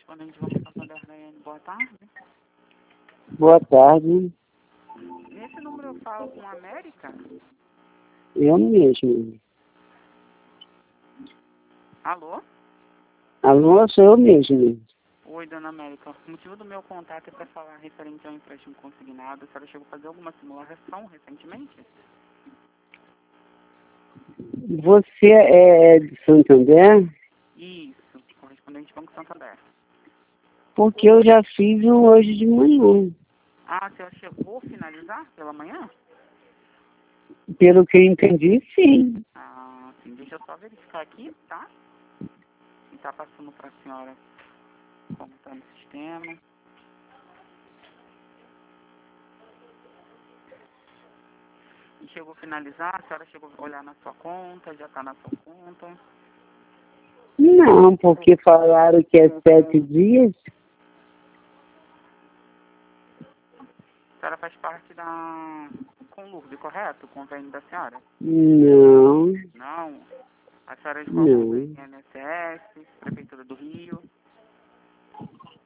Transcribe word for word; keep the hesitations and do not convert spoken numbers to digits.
correspondente Vamos Santander, Daiane, boa tarde. Boa tarde. Nesse número eu falo com a América? Eu mesmo. Alô? Alô, sou eu mesmo. Oi, dona América. O motivo do meu contato é para falar referente ao empréstimo consignado. A senhora chegou a fazer alguma simulação recentemente? Você é de Santander? Isso, correspondente Banco Santander. Porque eu já fiz um hoje de manhã. Ah, a senhora chegou a finalizar pela manhã? Pelo que eu entendi, sim. Ah, sim. Deixa eu só verificar aqui, tá? E tá passando para a senhora como está no sistema. E chegou a finalizar? A senhora chegou a olhar na sua conta? Já está na sua conta? Não, porque falaram que é sete dias. A senhora faz parte da Conlurb, correto? O convênio da senhora? Não, Não. A senhora é de qual não. convênio? I N S S, Prefeitura do Rio?